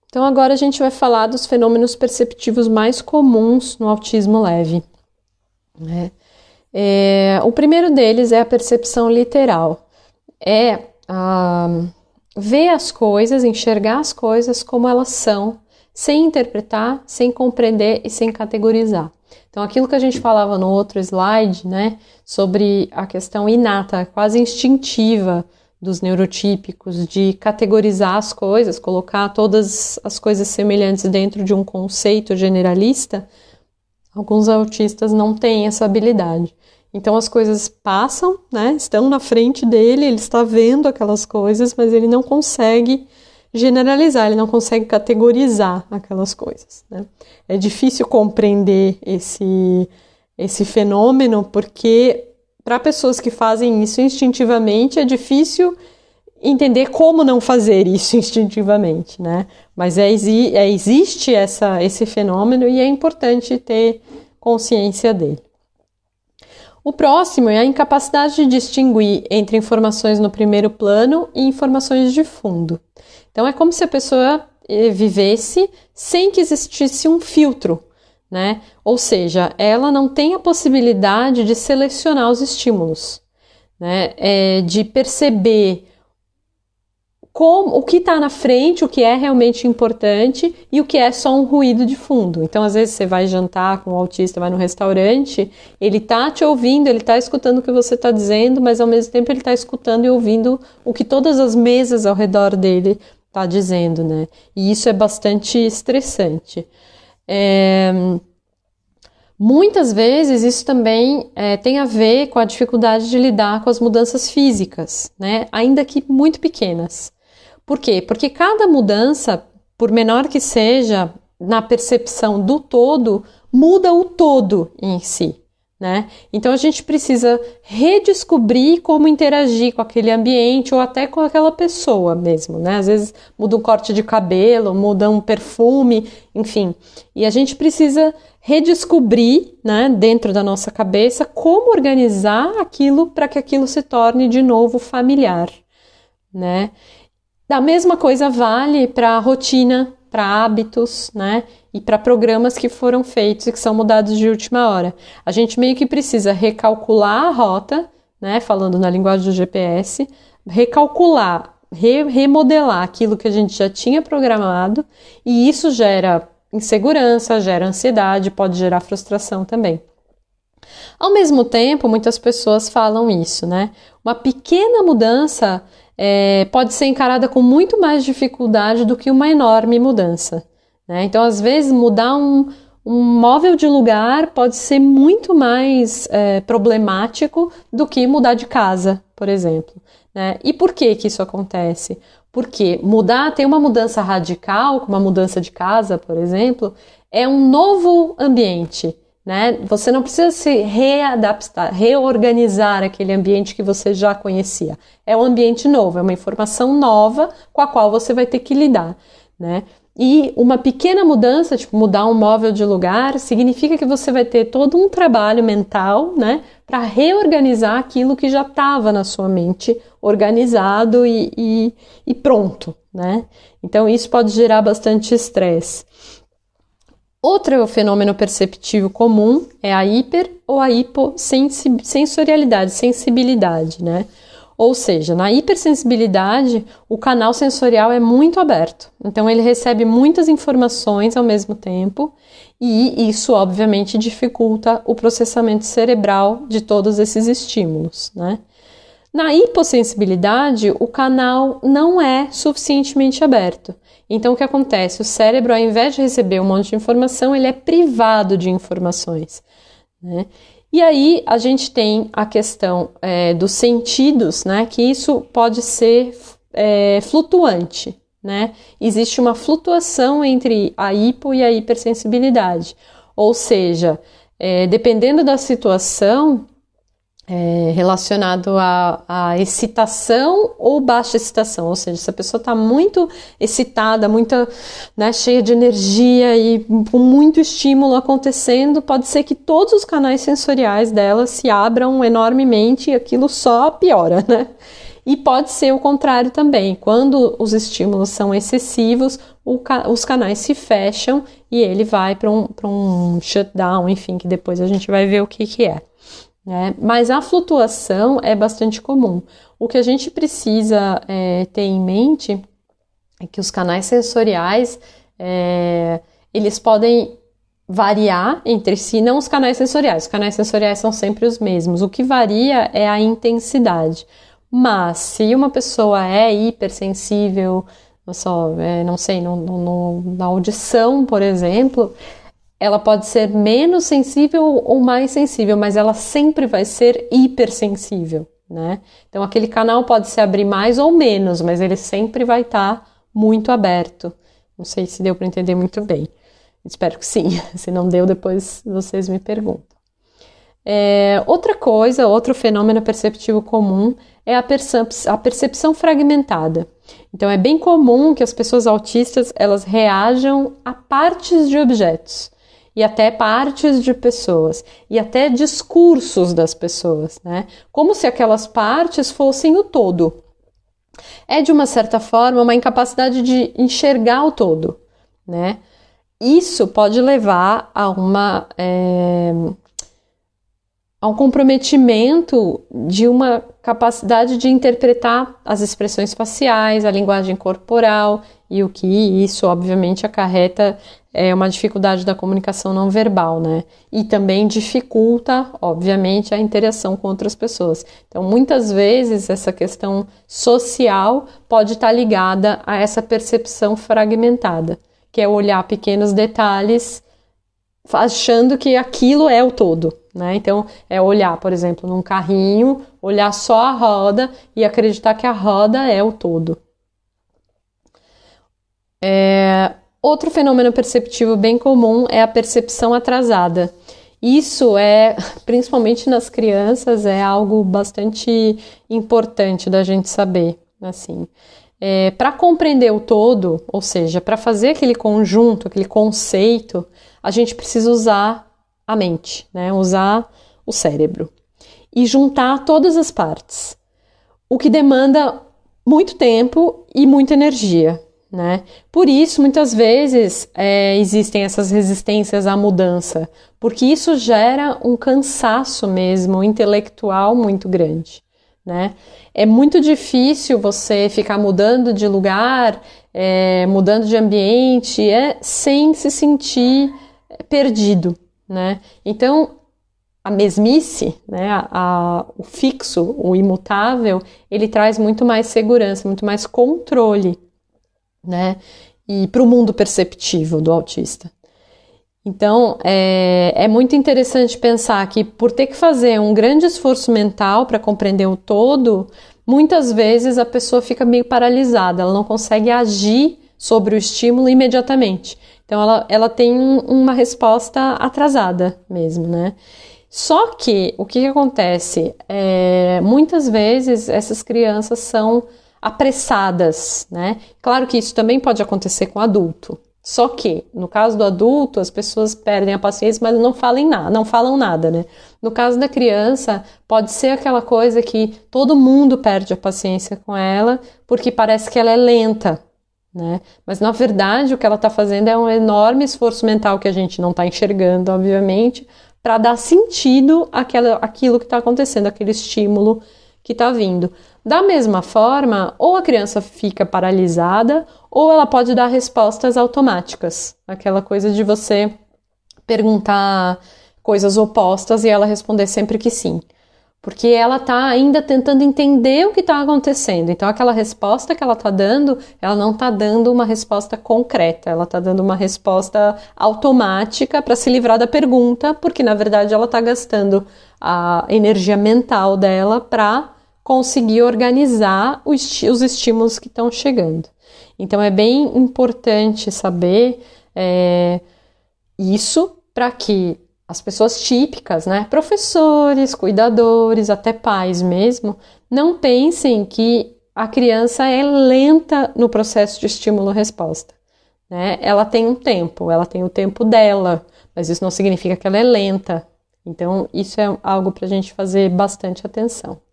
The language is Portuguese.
Então agora a gente vai falar dos fenômenos perceptivos mais comuns no autismo leve, né? O primeiro deles é a percepção literal. Ver as coisas, enxergar as coisas como elas são, sem interpretar, sem compreender e sem categorizar. Então aquilo que a gente falava no outro slide, né, sobre a questão inata, quase instintiva dos neurotípicos, de categorizar as coisas, colocar todas as coisas semelhantes dentro de um conceito generalista, alguns autistas não têm essa habilidade. Então as coisas passam, né, estão na frente dele, ele está vendo aquelas coisas, mas ele não consegue generalizar, ele não consegue categorizar aquelas coisas, né? É difícil compreender esse fenômeno, porque para pessoas que fazem isso instintivamente, é difícil entender como não fazer isso instintivamente, né? Mas existe esse fenômeno e é importante ter consciência dele. O próximo é a incapacidade de distinguir entre informações no primeiro plano e informações de fundo. Então, é como se a pessoa vivesse sem que existisse um filtro, né? Ou seja, ela não tem a possibilidade de selecionar os estímulos, né? De perceber o que está na frente, o que é realmente importante e o que é só um ruído de fundo. Então, às vezes, você vai jantar com um autista, vai no restaurante, ele está te ouvindo, ele está escutando o que você está dizendo, mas ao mesmo tempo ele está escutando e ouvindo o que todas as mesas ao redor dele está dizendo, né? E isso é bastante estressante. Muitas vezes isso também tem a ver com a dificuldade de lidar com as mudanças físicas, né? Ainda que muito pequenas. Por quê? Porque cada mudança, por menor que seja, na percepção do todo, muda o todo em si, né? Então a gente precisa redescobrir como interagir com aquele ambiente ou até com aquela pessoa mesmo, né? Às vezes muda um corte de cabelo, muda um perfume, enfim. E a gente precisa redescobrir, né, dentro da nossa cabeça, como organizar aquilo para que aquilo se torne de novo familiar, né? A mesma coisa vale para a rotina, para hábitos, né? E para programas que foram feitos e que são mudados de última hora. A gente meio que precisa recalcular a rota, né? Falando na linguagem do GPS, recalcular, remodelar aquilo que a gente já tinha programado, e isso gera insegurança, gera ansiedade, pode gerar frustração também. Ao mesmo tempo, muitas pessoas falam isso, né? Uma pequena mudança pode ser encarada com muito mais dificuldade do que uma enorme mudança, né? Então, às vezes, mudar um móvel de lugar pode ser muito mais problemático do que mudar de casa, por exemplo, né? E por que isso acontece? Porque tem uma mudança radical, como uma mudança de casa, por exemplo, é um novo ambiente, né? Você não precisa se readaptar, reorganizar aquele ambiente que você já conhecia. É um ambiente novo, é uma informação nova com a qual você vai ter que lidar, né? E uma pequena mudança, tipo mudar um móvel de lugar, significa que você vai ter todo um trabalho mental, né, para reorganizar aquilo que já estava na sua mente organizado e pronto, né? Então isso pode gerar bastante estresse. Outro fenômeno perceptivo comum é a hiper ou a hipossensorialidade, sensibilidade, né? Ou seja, na hipersensibilidade, o canal sensorial é muito aberto. Então, ele recebe muitas informações ao mesmo tempo e isso, obviamente, dificulta o processamento cerebral de todos esses estímulos, né? Na hipossensibilidade, o canal não é suficientemente aberto. Então, o que acontece? O cérebro, ao invés de receber um monte de informação, ele é privado de informações, né? E aí, a gente tem a questão dos sentidos, né? Que isso pode ser flutuante, né? Existe uma flutuação entre a hipo e a hipersensibilidade. Ou seja, dependendo da situação, relacionado à excitação ou baixa excitação, ou seja, se a pessoa está muito excitada, né, cheia de energia e com muito estímulo acontecendo, pode ser que todos os canais sensoriais dela se abram enormemente e aquilo só piora, né? E pode ser o contrário também, quando os estímulos são excessivos, os canais se fecham e ele vai para um shutdown, enfim, que depois a gente vai ver o que é. Né? Mas a flutuação é bastante comum. O que a gente precisa ter em mente é que os canais sensoriais, eles podem variar entre si, não os canais sensoriais são sempre os mesmos, o que varia é a intensidade. Mas se uma pessoa é hipersensível, não sei, na audição, por exemplo, ela pode ser menos sensível ou mais sensível, mas ela sempre vai ser hipersensível, né? Então aquele canal pode se abrir mais ou menos, mas ele sempre vai estar muito aberto. Não sei se deu para entender muito bem. Espero que sim. Se não deu, depois vocês me perguntam. Outro fenômeno perceptivo comum é a percepção fragmentada. Então, é bem comum que as pessoas autistas elas reajam a partes de objetos e até partes de pessoas e até discursos das pessoas, né? Como se aquelas partes fossem o todo. É, de uma certa forma, uma incapacidade de enxergar o todo, né? Isso pode levar a um comprometimento de uma capacidade de interpretar as expressões faciais, a linguagem corporal, e o que isso, obviamente, acarreta uma dificuldade da comunicação não verbal, né? E também dificulta, obviamente, a interação com outras pessoas. Então, muitas vezes, essa questão social pode estar ligada a essa percepção fragmentada, que é olhar pequenos detalhes achando que aquilo é o todo, né? Então, é olhar, por exemplo, num carrinho, olhar só a roda e acreditar que a roda é o todo. Outro fenômeno perceptivo bem comum é a percepção atrasada. Isso principalmente nas crianças, é algo bastante importante da gente saber, assim. Para compreender o todo, ou seja, para fazer aquele conjunto, aquele conceito, a gente precisa usar a mente, né? Usar o cérebro e juntar todas as partes, o que demanda muito tempo e muita energia, né? Por isso, muitas vezes, existem essas resistências à mudança, porque isso gera um cansaço mesmo intelectual muito grande, né? É muito difícil você ficar mudando de lugar, mudando de ambiente, sem se sentir perdido, né? Então, a mesmice, né, o fixo, o imutável, ele traz muito mais segurança, muito mais controle, né? E para o mundo perceptivo do autista. Então, é muito interessante pensar que por ter que fazer um grande esforço mental para compreender o todo, muitas vezes a pessoa fica meio paralisada, ela não consegue agir sobre o estímulo imediatamente. Então, ela tem uma resposta atrasada mesmo, né? Só que, o que acontece? Muitas vezes, essas crianças são apressadas, né? Claro que isso também pode acontecer com adulto. Só que, no caso do adulto, as pessoas perdem a paciência, mas não falam nada, né? No caso da criança, pode ser aquela coisa que todo mundo perde a paciência com ela, porque parece que ela é lenta, né? Mas, na verdade, o que ela está fazendo é um enorme esforço mental que a gente não está enxergando, obviamente, para dar sentido àquilo que está acontecendo, aquele estímulo que está vindo. Da mesma forma, ou a criança fica paralisada, ou ela pode dar respostas automáticas. Aquela coisa de você perguntar coisas opostas e ela responder sempre que sim. Porque ela está ainda tentando entender o que está acontecendo. Então, aquela resposta que ela está dando, ela não está dando uma resposta concreta. Ela está dando uma resposta automática para se livrar da pergunta, porque, na verdade, ela está gastando a energia mental dela para conseguir organizar os estímulos que estão chegando. Então, é bem importante saber isso para que as pessoas típicas, né, professores, cuidadores, até pais mesmo, não pensem que a criança é lenta no processo de estímulo-resposta, né? Ela tem um tempo, ela tem o tempo dela, mas isso não significa que ela é lenta. Então, isso é algo para a gente fazer bastante atenção.